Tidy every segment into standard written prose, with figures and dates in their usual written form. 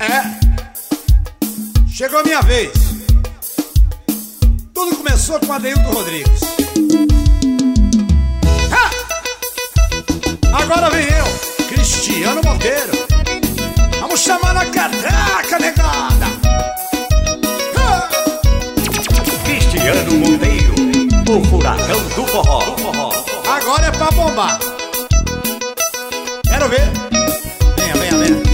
Chegou a minha vez. Tudo começou com Adeildo Rodrigues. Agora vem eu, Cristiano Monteiro. Vamos chamar na catraca, negada. Cristiano Monteiro, o furacão do forró. Agora é pra bombar. Quero ver. Venha.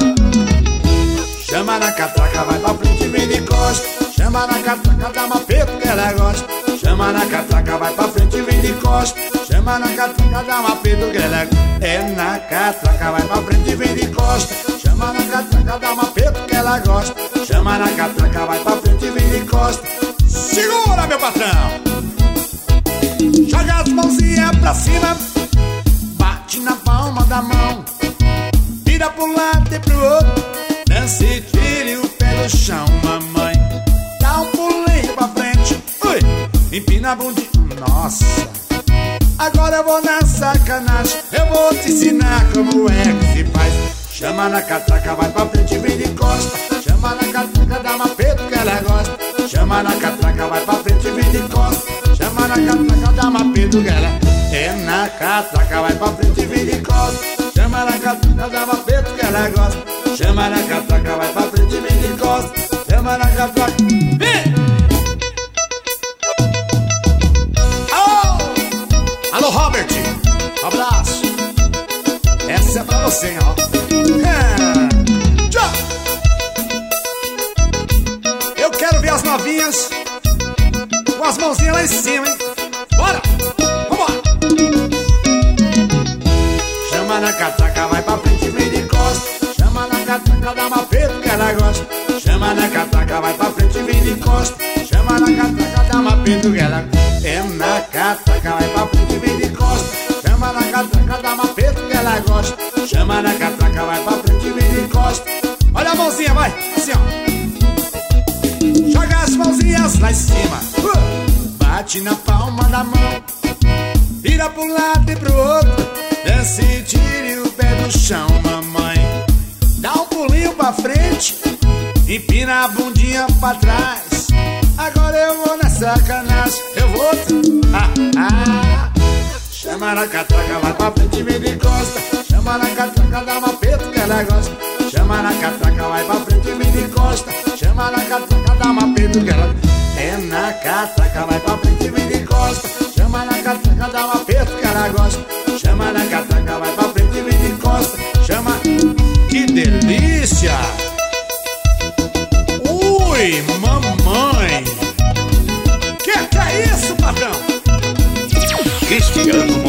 Chama na catraca, vai pra frente e vem de costa. Chama na catraca, dá uma peito que ela gosta. Chama na catraca, vai pra frente e vem de costa. Chama na catraca, dá uma peito que ela gosta. É na catraca, vai pra frente e vem de costa. Chama na catraca, dá uma peito que ela gosta. Chama na catraca, vai pra frente e vem de costa. Segura, meu patrão. Joga as mãozinhas pra cima, bate na palma da mão, vira pro lado e pro outro, dança e tire o pé do chão, mamãe. Dá um pulinho pra frente, ui, empina a bundinha, nossa. Agora eu vou na sacanagem, eu vou te ensinar como é que se faz. Chama na catraca, vai pra frente e vem de costa. Chama na catraca, dá uma peito que ela gosta. Chama na catraca, vai pra frente e vem de costa. Chama na catraca, dá uma peito que ela é na catraca, vai pra frente e vem de costa. Chama na catraca, dá uma peito que ela gosta. Chama na catraca, vai pra frente e vem de costa. Chama na catraca, vem! Alô, Robert, abraço. Essa é pra você, ó. Tchau. Eu quero ver as novinhas com as mãozinhas lá em cima, hein? Bora! Vambora! Chama na catraca, vai pra frente e vem de costa. Chama na catraca, dá uma peito que ela gosta. Chama na catraca, vai pra frente e vem de costa. Chama na catraca, dá uma peito que ela gosta. É na catraca, vai pra frente e vem de costa. Chama na catraca, dá uma peito que ela gosta. Chama na catraca, vai pra frente e vem de costa. Olha a mãozinha, vai, assim ó. Joga as mãozinhas lá em cima, bate na palma da mão, vira pro lado e pro outro, desce e tire o pé do chão, mamãe. Dá um pulinho pra frente, empina a bundinha pra trás. Agora eu vou na sacanagem, eu vou Chama na catraca, vai pra frente e vem de costa. Chama na catraca, dá uma peito que ela gosta. Chama na catraca, vai pra frente e vem de costa. Chama na catraca, dá uma peito que ela é na catraca, vai pra frente e vem de costa. Chama na catraca, dá uma peito que ela gosta. Chama na catraca, vai pra frente e vem de costa. Chama, que delícia! Ui, mamãe! Que é isso, patrão? Cristiano